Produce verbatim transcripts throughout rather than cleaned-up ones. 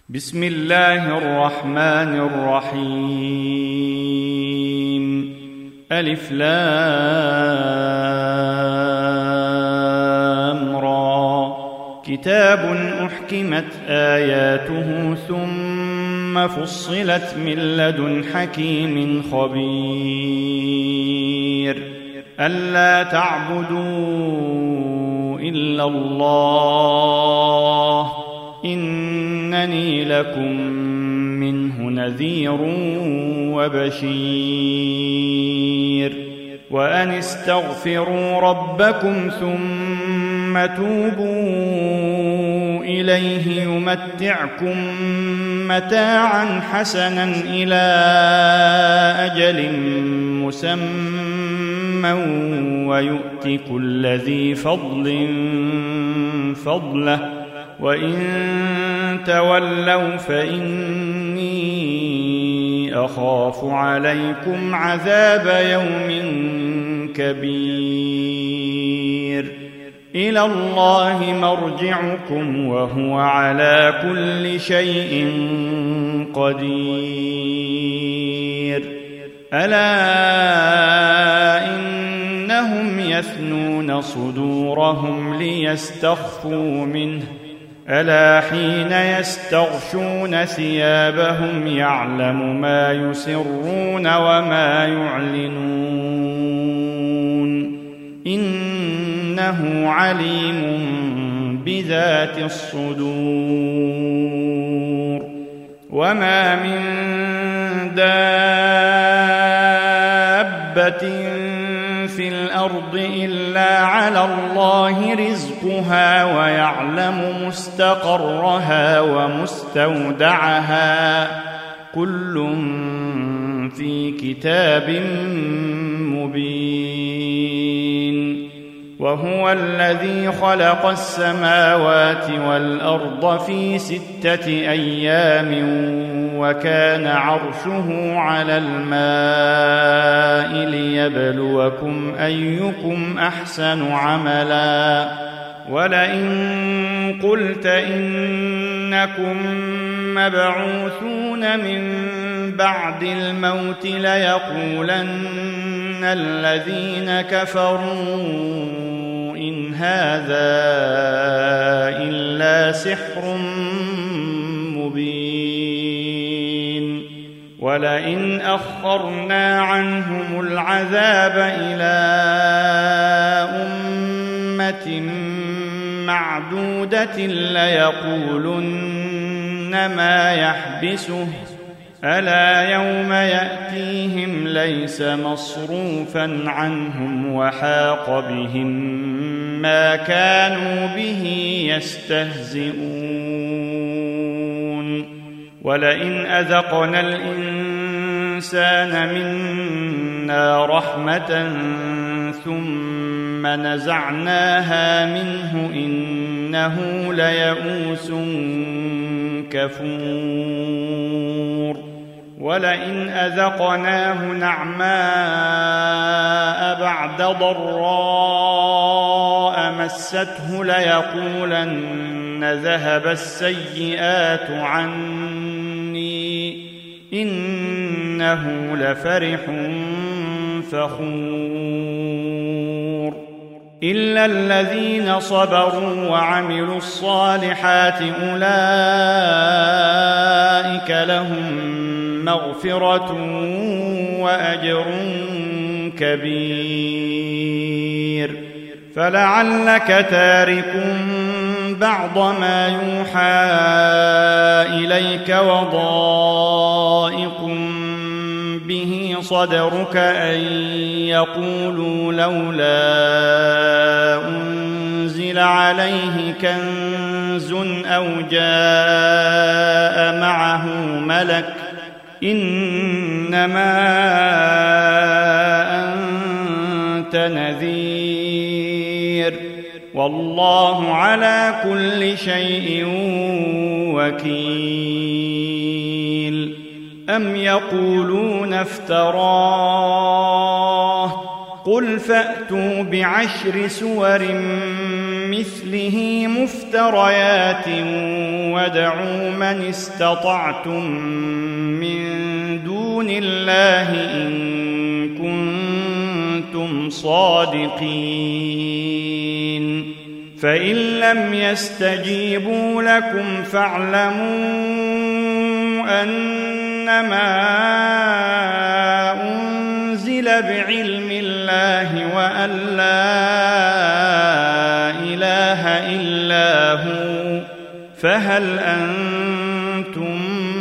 بسم الله الرحمن الرحيم. ألف لام را. كتاب أحكمت آياته ثم فصلت من لدن حكيم خبير. ألا تعبدوا إلا الله إنني لكم منه نذير وبشير. وأن استغفروا ربكم ثم توبوا إليه يمتعكم متاعا حسنا إلى أجل مسمى ويؤت كل ذي فضل فضله وإن تولوا فإني أخاف عليكم عذاب يوم كبير. إلى الله مرجعكم وهو على كل شيء قدير. ألا إنهم يثنون صدورهم ليستخفوا منه ألا حين يستغشون ثيابهم يعلم ما يسرون وما يعلنون إنه عليم بذات الصدور. وما من دابة في الأرض إلا على الله رزقها ويعلم مستقرها ومستودعها كل في كتاب مبين. وهو الذي خلق السماوات والأرض في ستة أيام وكان عرشه على الماء ليبلوكم أيكم أحسن عملا. ولئن قلت إنكم مبعوثون من بعد الموت ليقولن الذين كفروا إن هذا إلا سحر مبين. ولئن أخرنا عنهم العذاب إلى أمة معدودة ليقولن ما يحبسه ألا يوم يأتيهم ليس مصروفا عنهم وحاق بهم ما كانوا به يستهزئون. ولئن أذقنا الإنسان منا رحمة ثم نزعناها منه إنه ليئوس كفور. ولئن أذقناه نعماء بعد ضراء مسته ليقولن ذهب السيئات عني إنه لفرح فخور. إلا الذين صبروا وعملوا الصالحات أولئك لهم مغفرة وأجر كبير. فلعلك تارك بعض ما يوحى إليك وضائق به صدرك أن يقولوا لولا أنزل عليه كنز أو جاء معه ملك إنما أنت نذير والله على كل شيء وكيل. أم يقولون افتراه قل فأتوا بعشر سور مثله مفتريات وادعوا من استطعتم من دون الله إن كنتم صادقين فإن لم يستجيبوا لكم فاعلموا أنما أنزل بعلم الله وأن لا إله إلا هو فهل أنتم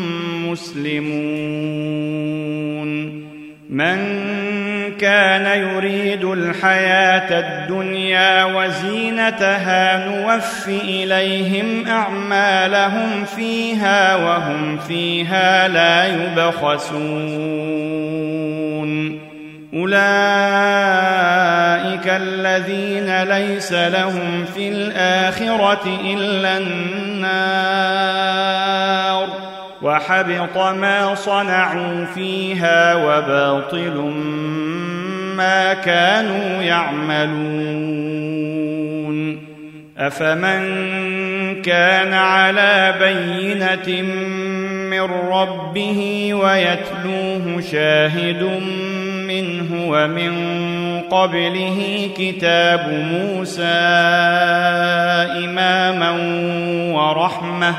مسلمون من كان يريد الحياة الدنيا وزينتها نوف إليهم أعمالهم فيها وهم فيها لا يبخسون أولئك الذين ليس لهم في الآخرة إلا النار وحبط ما صنعوا فيها وباطل ما كانوا يعملون أفمن كان على بينة من ربه ويتلوه شاهد منه ومن قبله كتاب موسى إماما ورحمة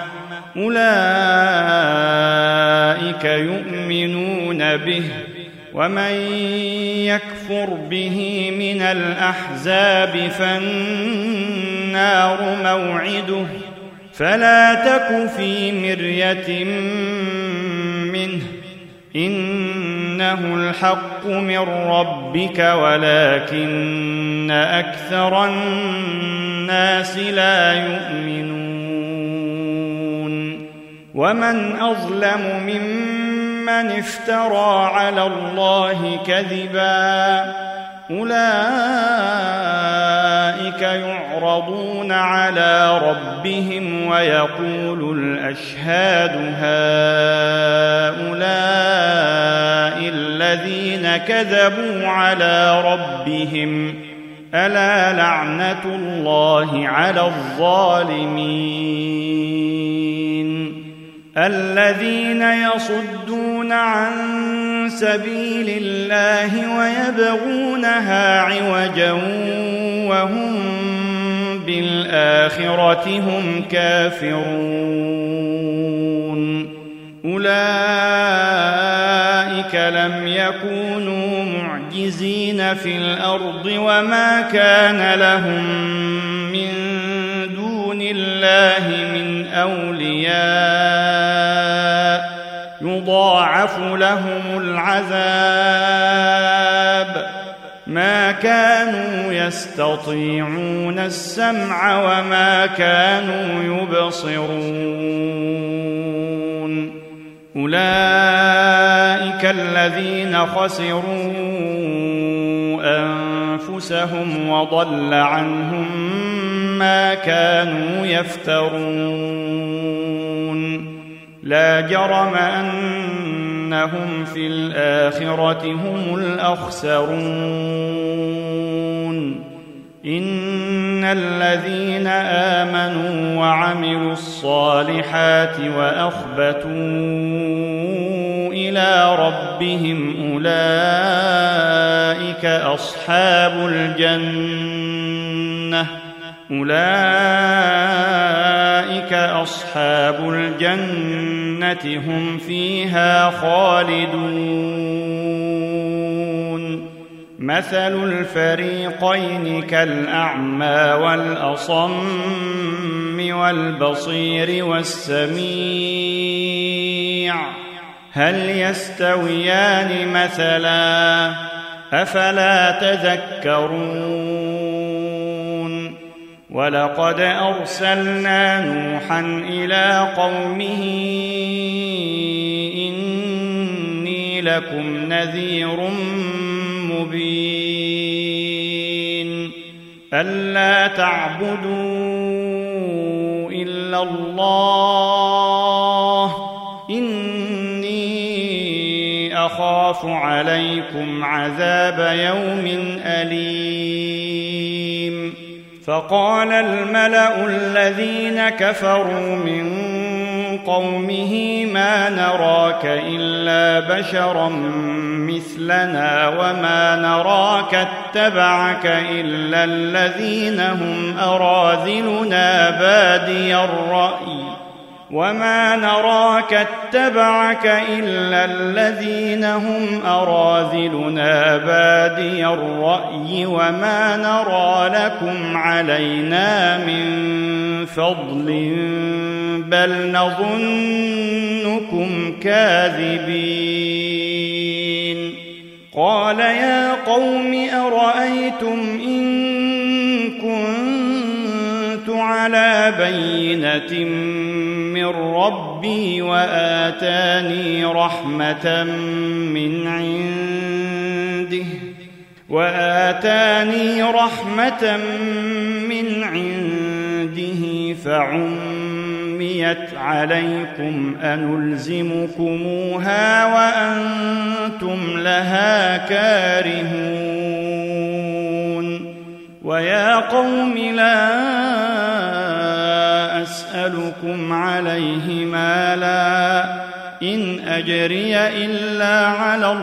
أولئك يؤمنون به ومن يكفر به من الأحزاب فالنار موعده فلا تك في مرية منه إنه الحق من ربك ولكن أكثر الناس لا يؤمنون ومن أظلم ممن افترى على الله كذبا أولئك يعرضون على ربهم ويقول الأشهاد هؤلاء الذين كذبوا على ربهم ألا لعنة الله على الظالمين الذين يصدون عن سبيل الله ويبغونها عوجا وهم بالآخرة هم كافرون أولئك لم يكونوا معجزين في الأرض وما كان لهم من دون الله من أولياء يضاعف لهم العذاب ما كانوا يستطيعون السمع وما كانوا يبصرون أولئك الذين خسروا أنفسهم وضل عنهم ما كانوا يفترون لا جرم أنهم في الآخرة هم الأخسرون إن الذين آمنوا وعملوا الصالحات وأخبتوا إلى ربهم أولئك أصحاب الجنة أولئك أصحاب الجنة هم فيها خالدون مثل الفريقين كالأعمى والأصم والبصير والسميع هل يستويان مثلا أفلا تذكرون ولقد أرسلنا نوحا إلى قومه إني لكم نذير مبين ألا تعبدوا إلا الله إني أخاف عليكم عذاب يوم أليم فقال الملأ الذين كفروا من قومه ما نراك إلا بشرا مثلنا وما نراك اتبعك إلا الذين هم أراذلنا بادي الرأي وما نراك اتبعك إلا الذين هم أراذلنا بادي الرأي وما نرى لكم علينا من فضل بل نظنكم كاذبين قال يا قوم أرأيتم إن كنت على بينة من ربي وآتاني رحمة من عنده وآتاني رحمة من عنده فعميت عليكم أنلزمكموها وأنتم لها كارهون ويا قوم لا أسألكم عليه مالا إن أجري إلا على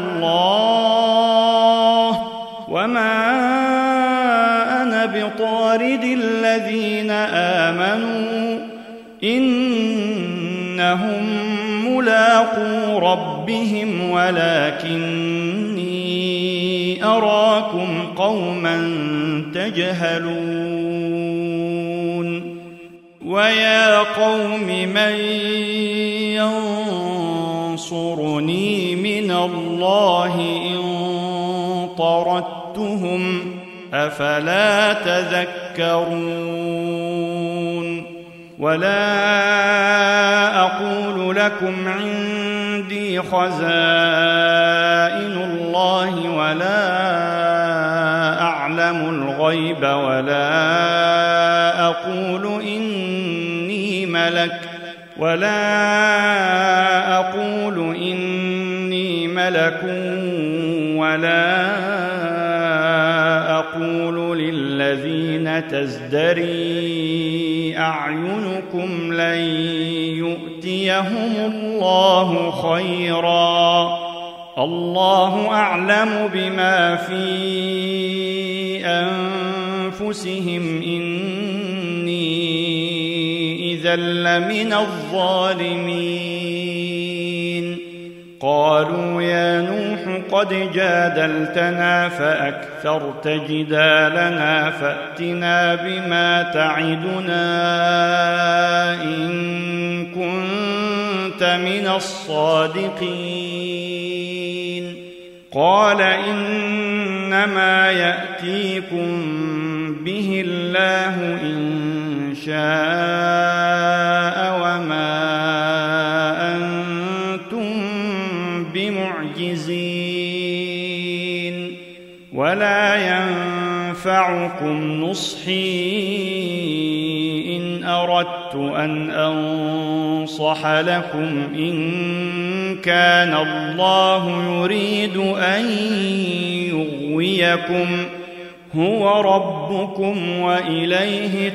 الله وما أنا بطارد الذين آمنوا إنهم ملاقو ربهم ولكني أراكم قوما تجهلون ويا قوم من ينصرني من الله إن طردتهم أفلا تذكرون ولا أقول لكم عندي خزائن الله ولا أعلم الغيب ولا أقول إني ملك ولا أقول إني ملك ولا أقول للذين تزدري أعينكم لن يؤتيهم الله خيرا الله أعلم بما في أنفسهم إني إذا لمن الظالمين قالوا يا نوح قد جادلتنا فأكثرت جدالنا فأتنا بما تعدنا إن كنت من الصادقين قال إنما يأتيكم به الله إن شاء وما أنتم بمعجزين ولا ينفعكم نصحي إن أردت أن أنصح لكم إن كان الله يريد أن يغويكم هو ربكم وإليه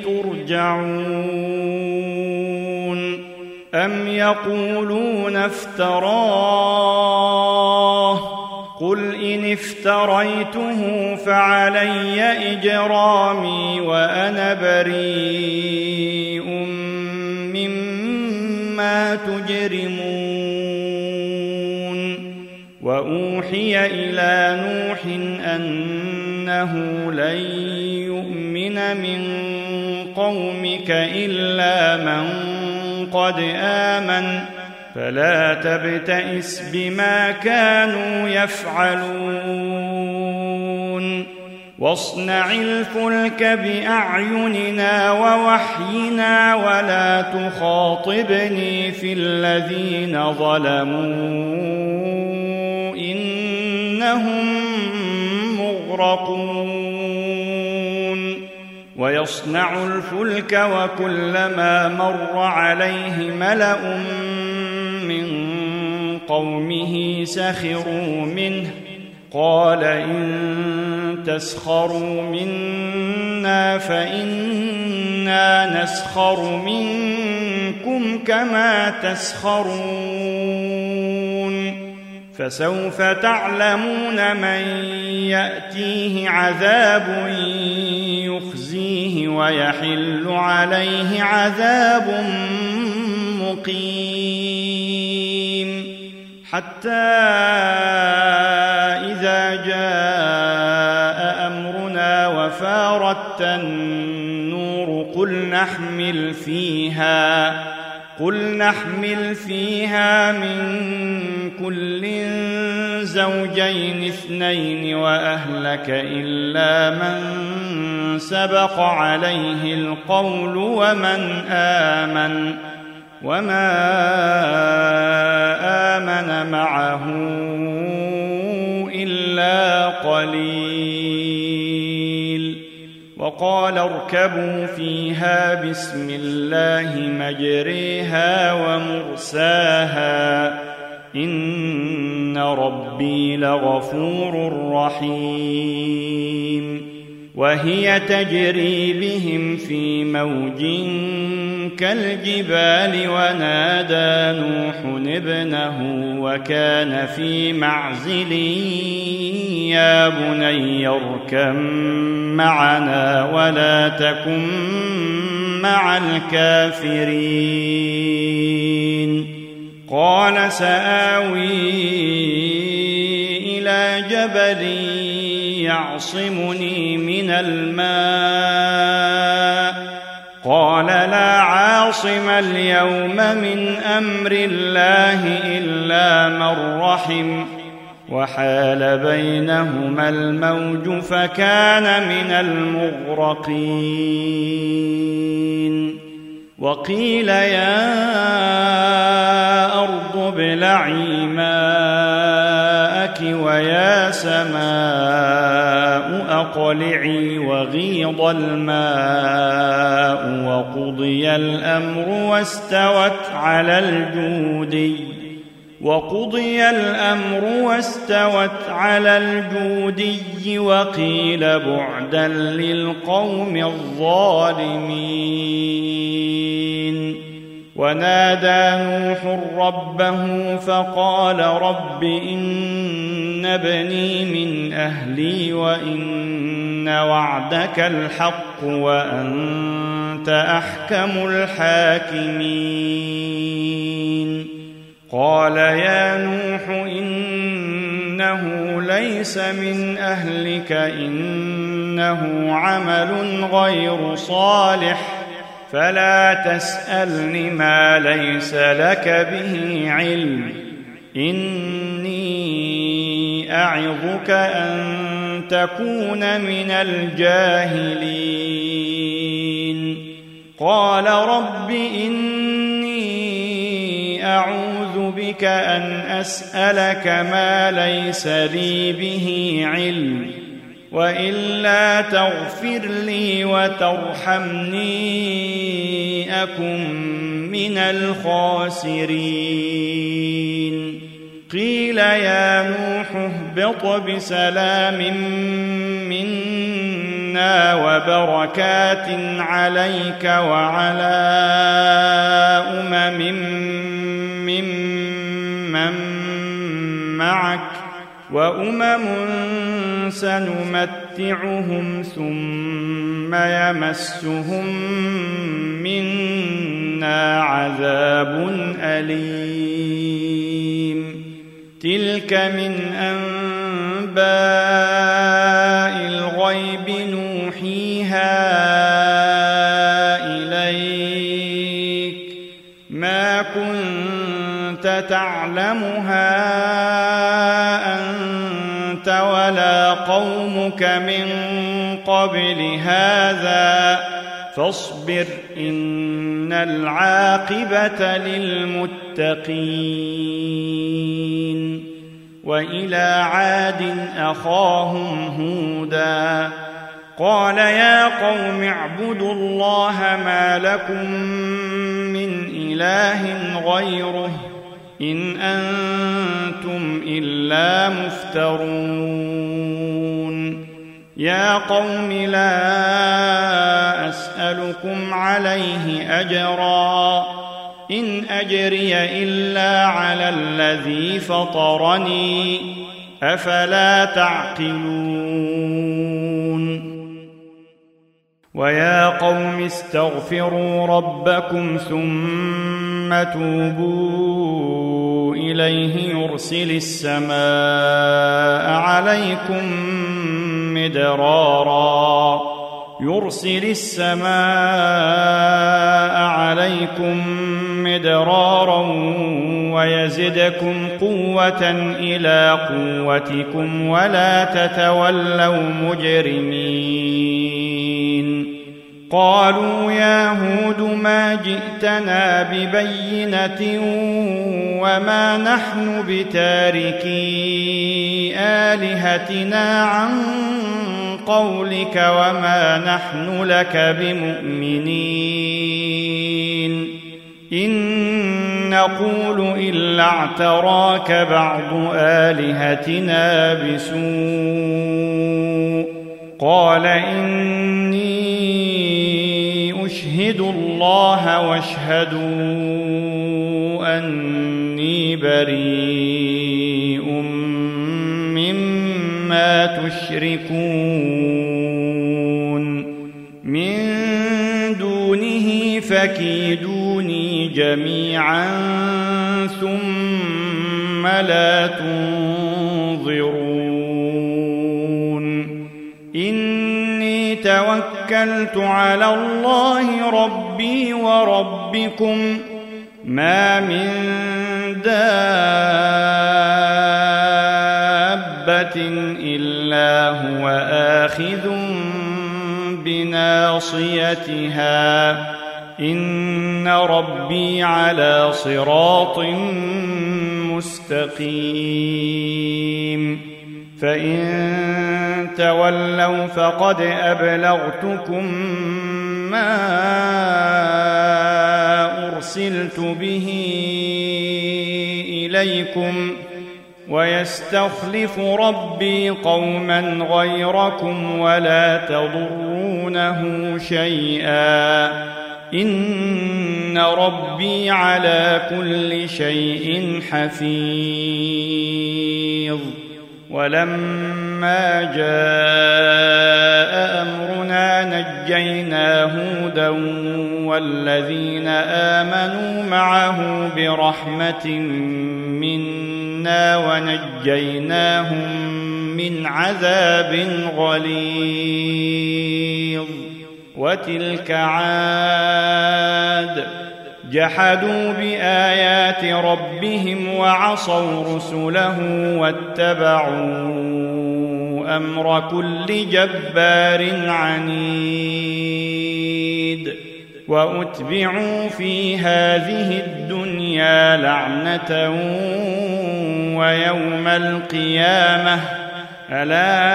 ترجعون أم يقولون افتراه قل إن افتريته فعلي إجرامي وأنا بريء مما تجرمون وأوحي إلى نوح أنه لن يؤمن من قومك إلا من قد آمن فلا تبتئس بما كانوا يفعلون واصنع الفلك بأعيننا ووحينا ولا تخاطبني في الذين ظلموا إنهم مغرقون ويصنع الفلك وكلما مر عليه ملأ من قومه سخروا منه قال إن تسخروا منا فإنا نسخر منكم كما تسخرون فسوف تعلمون من يأتيه عذاب يخزيه ويحل عليه عذاب مقيم حتى إذا جاء أمرنا وفارت النور قل نحمل فيها قل نحمل فيها من كل زوجين اثنين وأهلك إلا من سبق عليه القول ومن آمن وما آمن معه إلا قليل وقال اركبوا فيها بسم الله مجريها ومرساها إن ربي لغفور رحيم وهي تجري بهم في موج كالجبال ونادى نوح ابنه وكان في معزل يا بني اركب معنا ولا تكن مع الكافرين قال سآوي إلى جبل يعصمني من الماء قال لا عاصم اليوم من أمر الله إلا من رحم وحال بينهما الموج فكان من المغرقين وقيل يا أرض ابلعي ماءك ويا سماء أقلعي وغيض الماء وقضي الأمر واستوت على الجودي وقضي الأمر واستوت على الجودي وقيل بعدا للقوم الظالمين ونادى نوح ربه فقال رب إن ابني من أهلي وإن وعدك الحق وأنت أحكم الحاكمين قال يا نوح إنه ليس من أهلك إنه عمل غير صالح فلا تسألني ما ليس لك به علم إني أعظك أن تكون من الجاهلين قال رب إني أعوذ بك أن أسألك ما ليس لي به علم وإلا تغفر لي وترحمني أكن من الخاسرين قيل يا نوح اهبط بسلام منا وبركات عليك وعلى أمم ممن معك وأمم سنمتعهم ثم يمسهم منا عذاب أليم تلك من أنباء الغيب نوحيها إليك ما كنت تعلمها أنت ولا قومك من قبل هذا فاصبر إن العاقبة للمتقين وإلى عاد أخاهم هودا قال يا قوم اعبدوا الله ما لكم من إله غيره إن أنتم إلا مفترون يا قوم لا أسألكم عليه أجرا إن أجري إلا على الذي فطرني أفلا تعقلون ويا قوم استغفروا ربكم ثم توبوا إليه يرسل السماء عليكم مدرارا يرسل السماء عليكم مدرارا ويزدكم قوة إلى قوتكم ولا تتولوا مجرمين قالوا يا هود ما جئتنا ببينة وما نحن بتاركي آلهتنا عن قولك وما نحن لك بمؤمنين إن نقول إلا اعتراك بعض آلهتنا بسوء قال إني أشهد الله واشهدوا أني بريء مما تشركون من دونه فكيدوني جميعا ثم لا تنظرون إني توكلت على الله ربي وربكم ما من دابة إلا هو آخذ بناصيتها إن ربي على صراط مستقيم فإن تولوا فقد أبلغتكم ما أرسلت به إليكم ويستخلف ربي قوما غيركم ولا تضرونه شيئا إن ربي على كل شيء حفيظ ولما جاء أمرنا نجينا هودا والذين آمنوا معه برحمة منا ونجيناهم من عذاب غليظ وتلك عاد جحدوا بآيات ربهم وعصوا رسله واتبعوا أمر كل جبار عنيد وأتبعوا في هذه الدنيا لعنة ويوم القيامة ألا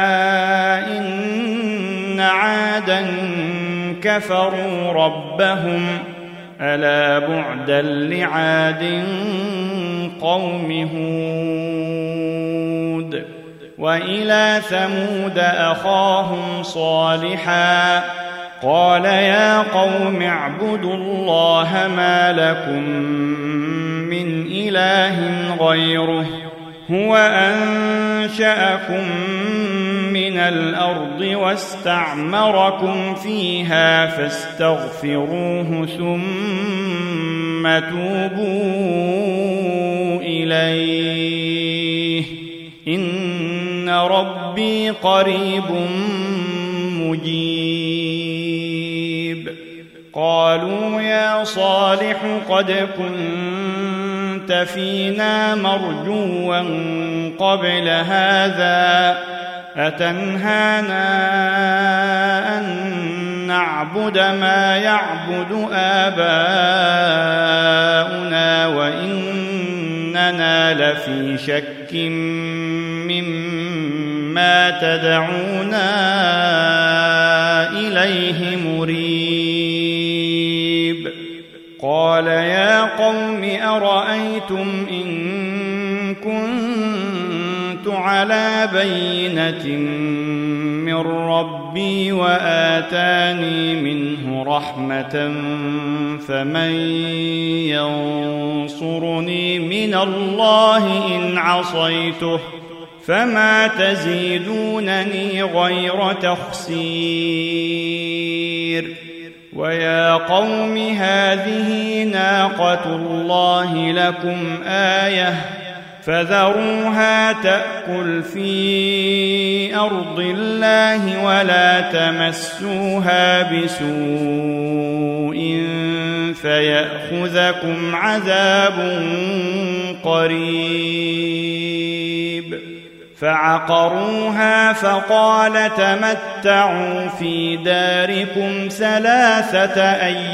إن عادا كفروا ربهم ألا بعدا لعاد قوم هود وإلى ثمود أخاهم صالحا قال يا قوم اعبدوا الله ما لكم من إله غيره هو أنشأكم من الأرض واستعمركم فيها فاستغفروه ثم توبوا إليه إن ربي قريب مجيب قالوا يا صالح قد كنت فينا مرجوا قبل هذا أتنهانا أن نعبد ما يعبد آباؤنا وإننا لفي شك مما تدعونا إليه مريب قال يا قوم أرأيتم إن كنت على بينة من ربي وآتاني منه رحمة فمن ينصرني من الله إن عصيته فما تزيدونني غير تخسير ويا قوم هذه ناقة الله لكم آية فذروها تأكل في أرض الله ولا تمسوها بسوء فيأخذكم عذاب قريب فعقروها فقال تمتعوا في داركم ثلاثة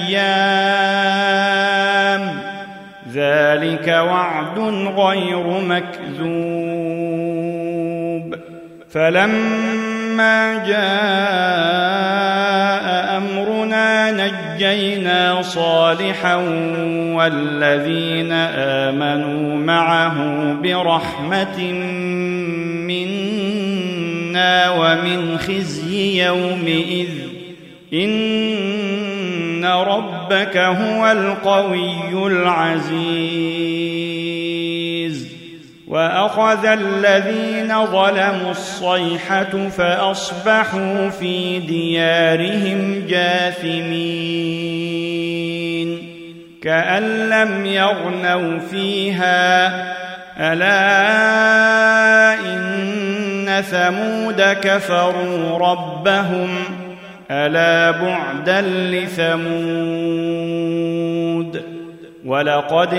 أيام ذلك وعد غير مكذوب فلما جاء أمرنا نجينا صالحا والذين آمنوا معه برحمة منا ومن خزي يومئذ إن ربك هو القوي العزيز وأخذ الذين ظلموا الصيحة فأصبحوا في ديارهم جاثمين كأن لم يغنوا فيها ألا إن ثمود كفروا ربهم ألا بعدا لثمود ولقد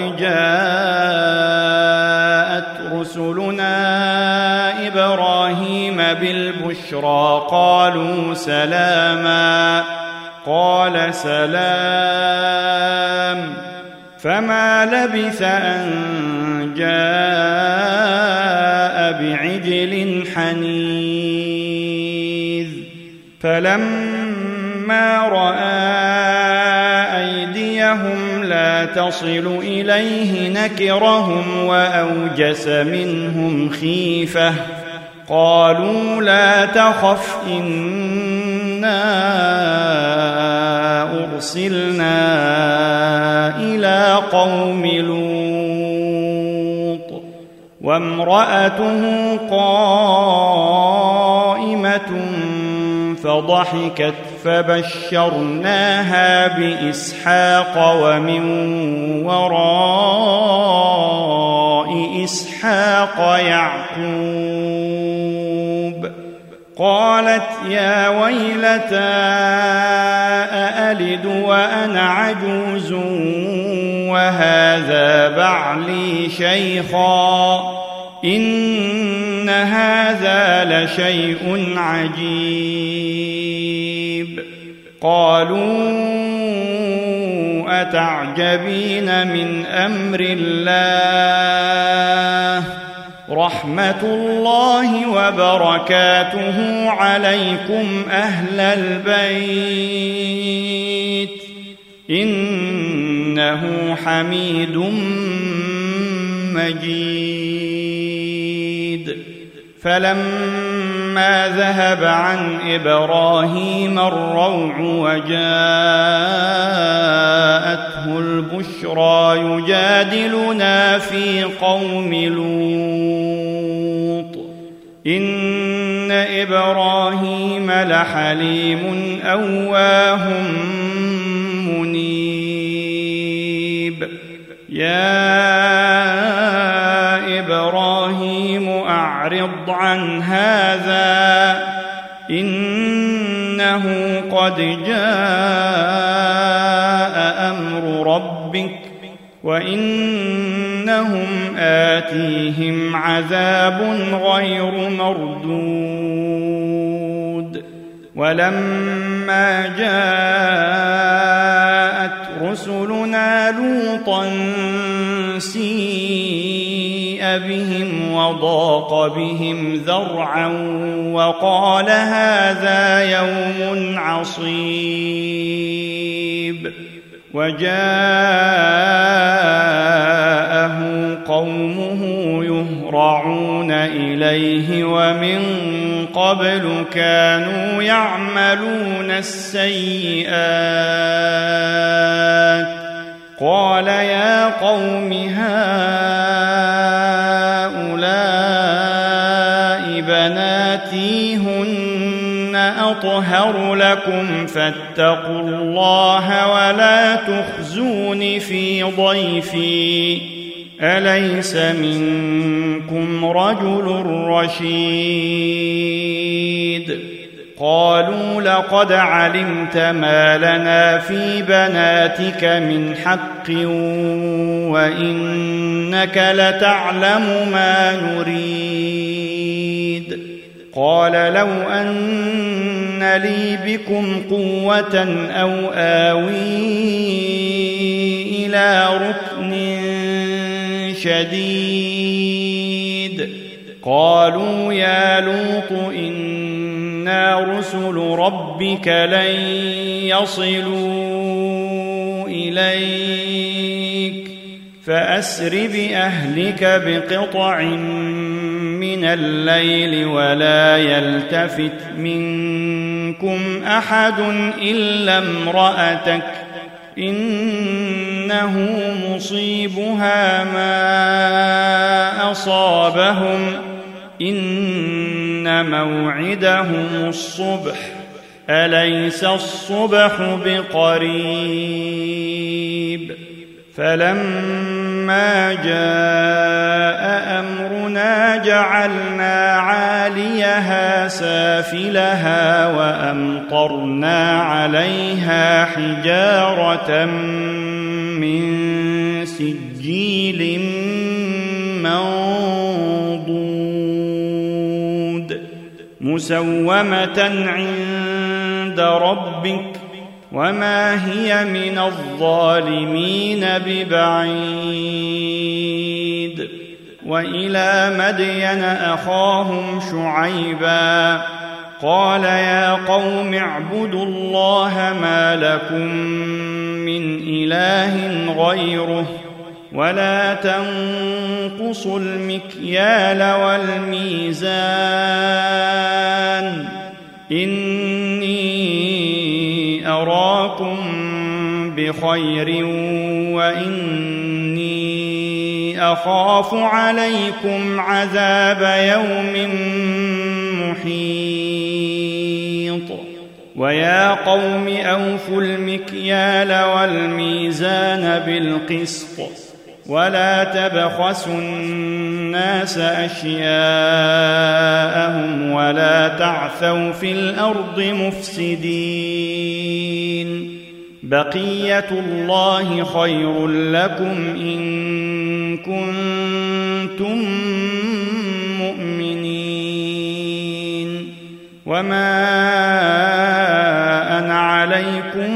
جاءت رسلنا إبراهيم بالبشرى قالوا سلاما قال سلام فما لبث أن جاء بعجل حنيذ فلما رأى أيديهم لا تصل إليه نكرهم وأوجس منهم خيفة قالوا لا تخف إنا أرسلنا إلى قوم لوط وامرأته قائمة فضحكت فبشرناها بإسحاق ومن وراء إسحاق يعقوب قالت يا ويلتى أألد وأنا عجوز وهذا بعلي شيخا إن هذا لشيء عجيب قالوا أتعجبين من أمر الله رحمة الله وبركاته عليكم أهل البيت إنه حميد مجيد فلما ذهب عن إبراهيم الروع وجاءته البشرى يجادلنا في قوم لوط إن إبراهيم لحليم أواه منيب يا إبراهيم أعرض عن هذا إنه قد جاء أمر ربك وإنهم آتيهم عذاب غير مردود ولما جاءت رسلنا لوطا سيء بهم وضاق بهم ذرعا وقال هذا يوم عصيب وجاءه قومه يهرعون إليه ومن قبل كانوا يعملون السيئات قال يا قوم هؤلاء بناتي هن أطهر لكم فاتقوا الله ولا تخزون في ضيفي أليس منكم رجل رشيد قالوا لقد علمت ما لنا في بناتك من حق وإنك لتعلم ما نريد قال لو أن لي بكم قوة أو آوي إلى ركن شديد قالوا يا لوط إنا رسل ربك لن يصلوا إليك فأسر بأهلك بقطع من الليل ولا يلتفت منكم أحد إلا امرأتك إنه مصيبها ما أصابهم إن موعدهم الصبح أليس الصبح بقريب فلما جاء أمرنا جعلنا عاليها سافلها وأمطرنا عليها حجارة من سجيل منضود مسومة عند ربك وما هي من الظالمين ببعيد وإلى مدين أخاهم شعيبا قال يا قوم اعبدوا الله ما لكم من إله غيره ولا تنقصوا المكيال والميزان إني أراكم بخير وإني أخاف عليكم عذاب يوم محيط ويا قوم أوفوا المكيال والميزان بالقسط ولا تبخسوا الناس أشياءهم ولا تعثوا في الأرض مفسدين بقية الله خير لكم إن كنتم مؤمنين وما أنا عليكم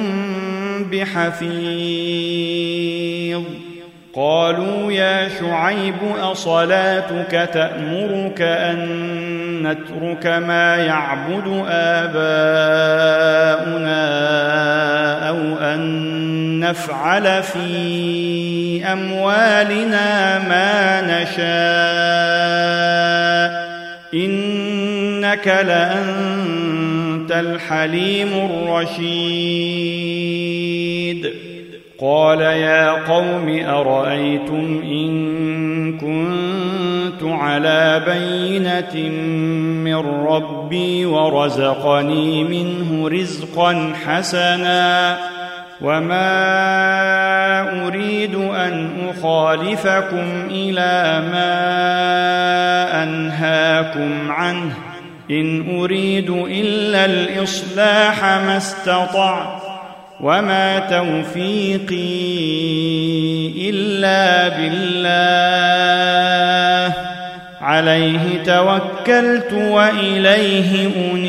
بحفيظ قالوا يا شعيب أصلاتك تأمرك أن نترك ما يعبد آباؤنا أو أن نفعل في أموالنا ما نشاء إنك لأنت الحليم الرشيد قال يا قوم أرأيتم إن كنت على بينة من ربي ورزقني منه رزقا حسنا وما أريد أن أخالفكم إلى ما أنهاكم عنه إن أريد إلا الإصلاح ما استطعت وما توفيقي إلا بالله عليه توكلت وإليه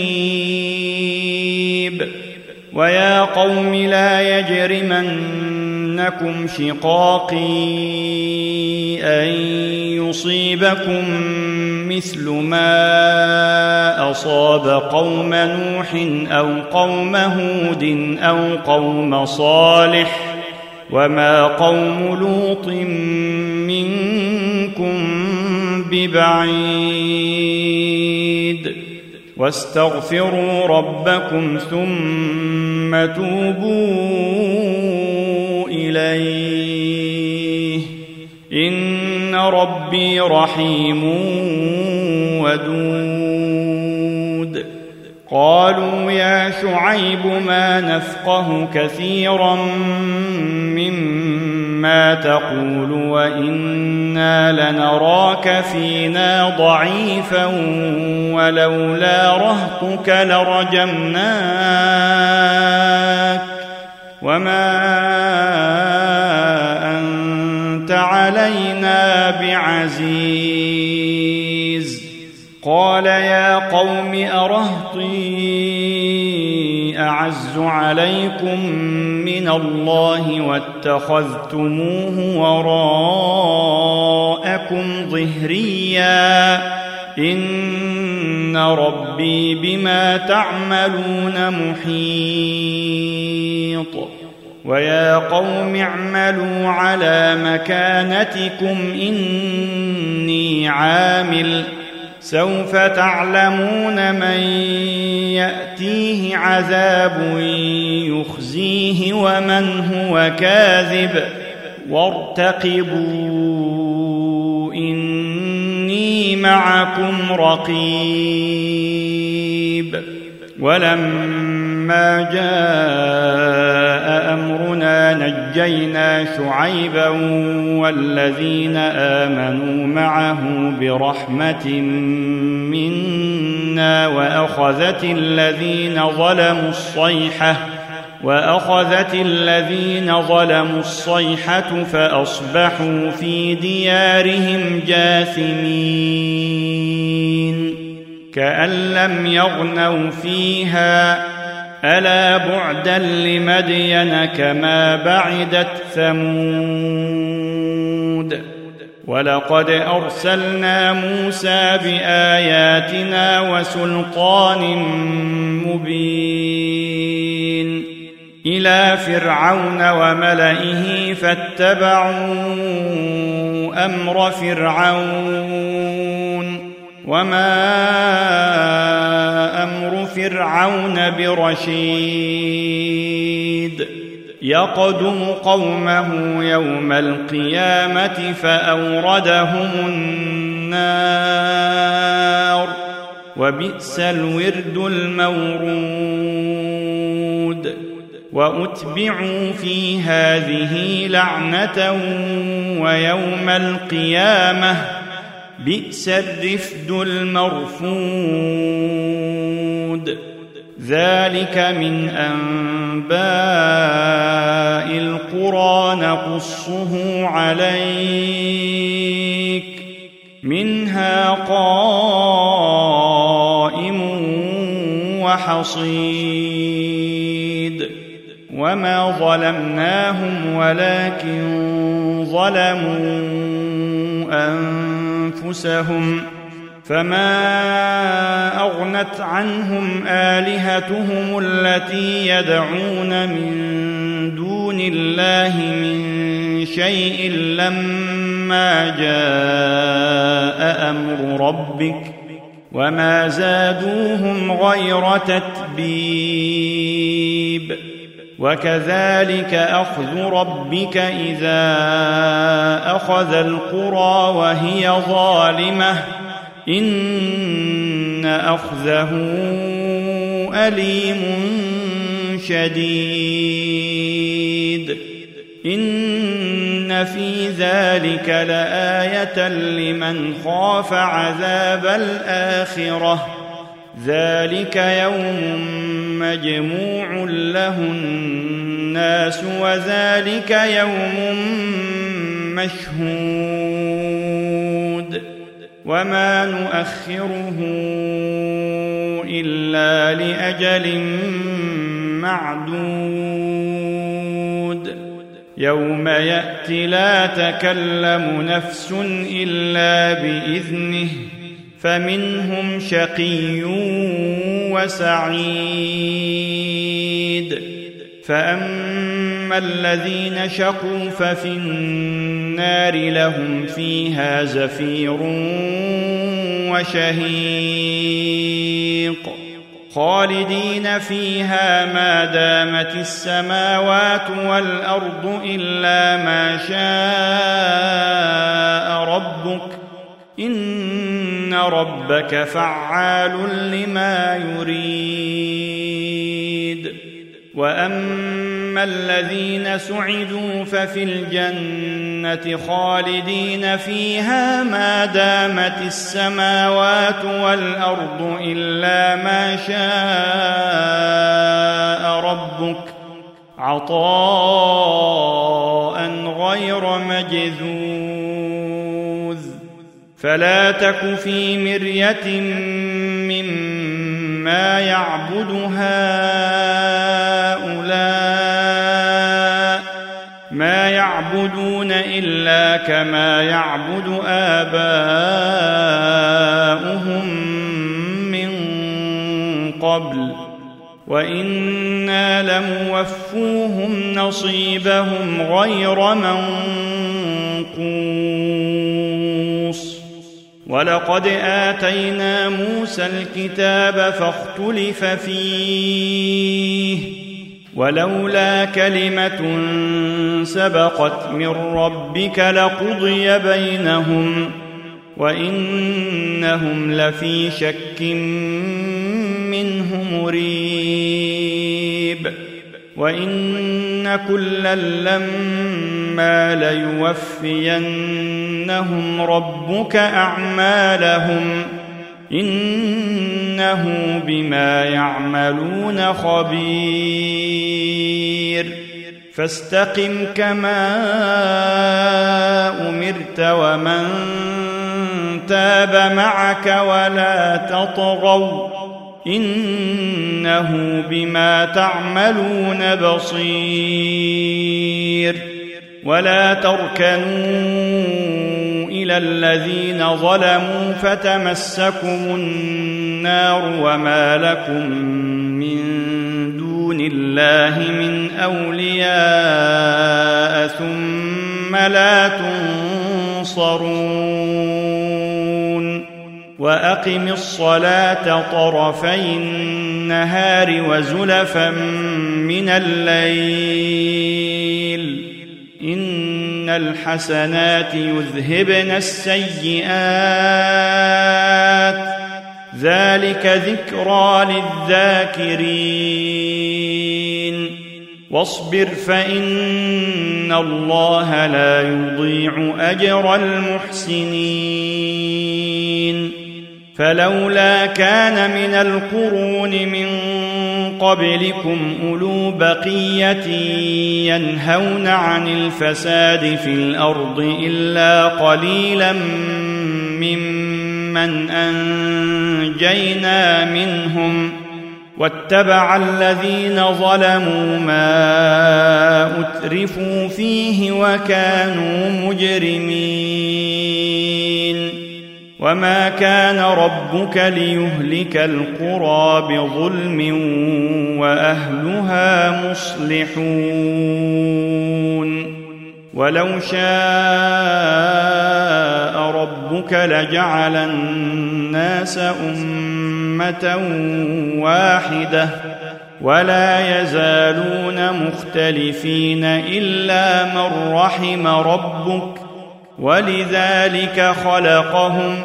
أنيب ويا قوم لا يجرمنكم شقاقي أن يصيبكم مثل ما أصاب قوم نوح أو قوم هود أو قوم صالح وما قوم لوط منكم ببعيد واستغفروا ربكم ثم توبوا إليه إن ربي رحيم ودود. قالوا يا شعيب ما نفقه كثيرا مما تقول وإنا لنراك فينا ضعيفا ولولا رهطك لرجمناك وما أنت علينا بعزيز. قال يا قوم أرهطي أعز عليكم من الله واتخذتموه وراءكم ظهريا إن ربي بما تعملون محيط. ويا قوم اعملوا على مكانتكم إني عامل سوف تعلمون من يأتيه عذاب يخزيه ومن هو كاذب وارتقبوا إني معكم رقيب. ولما جاء أمرنا نجينا شعيبا والذين آمنوا معه برحمة منا وأخذت الذين ظلموا الصيحة وأخذت الذين ظلموا الصيحة فأصبحوا في ديارهم جاثمين كأن لم يغنوا فيها ألا بعدا لمدين كما بعدت ثمود. ولقد أرسلنا موسى بآياتنا وسلطان مبين إلى فرعون وملئه فاتبعوا أمر فرعون وما أمر فرعون برشيد. يقدم قومه يوم القيامة فأوردهم النار وبئس الورد المورود. وأتبعوا في هذه لعنة ويوم القيامة بئس الرفد المرفود. ذلك من أنباء القرى نقصه عليك منها قائم وحصيد. وما ظلمناهم ولكن ظلموا أنفسهم فما أغنت عنهم آلهتهم التي يدعون من دون الله من شيء لما جاء أمر ربك وما زادوهم غير تتبيب. وكذلك أخذ ربك إذا أخذ القرى وهي ظالمة إن أخذه أليم شديد. إن في ذلك لآية لمن خاف عذاب الآخرة ذلك يوم مجموع له الناس وذلك يوم مشهود. وما نؤخره إلا لأجل معدود يوم يأتي لا تكلم نفس إلا بإذنه فمنهم شقي وسعيد. فأما الذين شقوا ففي النار لهم فيها زفير وشهيق خالدين فيها ما دامت السماوات والأرض إلا ما شاء ربك إن ربك فعال لما يريد. وأما الذين سعدوا ففي الجنة خالدين فيها ما دامت السماوات والأرض إلا ما شاء ربك عطاء غير مجذوذ. فلا تك في مرية مما يعبد هؤلاء ما يعبدون إلا كما يعبد آباؤهم من قبل وإنا لموفوهم نصيبهم غير منقوص. ولقد آتينا موسى الكتاب فاختلف فيه ولولا كلمة سبقت من ربك لقضي بينهم وإنهم لفي شك منه مريب. وإن كلا لما ليوفينهم ربك أعمالهم إنه بما يعملون خبير. فاستقم كما أمرت ومن تاب معك ولا تطغوا إنه بما تعملون بصير. ولا تركنوا إلى الذين ظلموا فتمسكم النار وما لكم من دون الله من أولياء ثم لا تنصرون. وأقم الصلاة طرفي النهار وزلفا من الليل إن الحسنات يذهبن السيئات ذلك ذكرى للذاكرين. واصبر فإن الله لا يضيع أجر المحسنين. فلولا كان من القرون من قبلكم أولو بقية ينهون عن الفساد في الأرض إلا قليلا ممن أنجينا منهم واتبع الذين ظلموا ما أترفوا فيه وكانوا مجرمين. وما كان ربك ليهلك القرى بظلم وأهلها مصلحون. ولو شاء ربك لجعل الناس أمة واحدة ولا يزالون مختلفين إلا من رحم ربك ولذلك خلقهم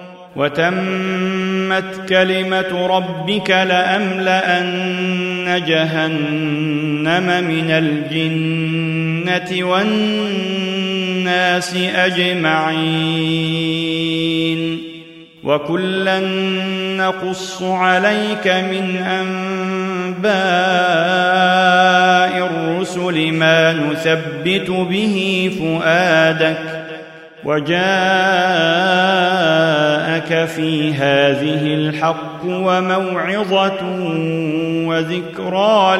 وتمت كلمة ربك لأملأن جهنم من الجنة والناس أجمعين. وكلا نقص عليك من أنباء الرسل ما نثبت به فؤادك وجاءك في هذه الحق وموعظة وذكرى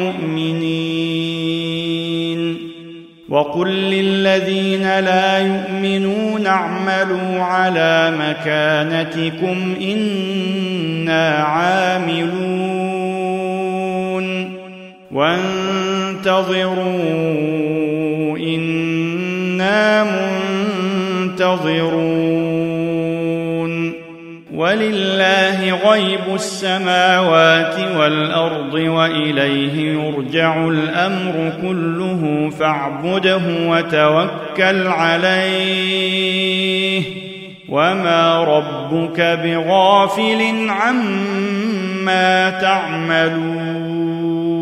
للمؤمنين. وقل للذين لا يؤمنون اعملوا على مكانتكم إنا عاملون وانتظروا إنا منتظرون ولله غيب السماوات والأرض وإليه يرجع الأمر كله فاعبده وتوكل عليه وما ربك بغافل عما تعملون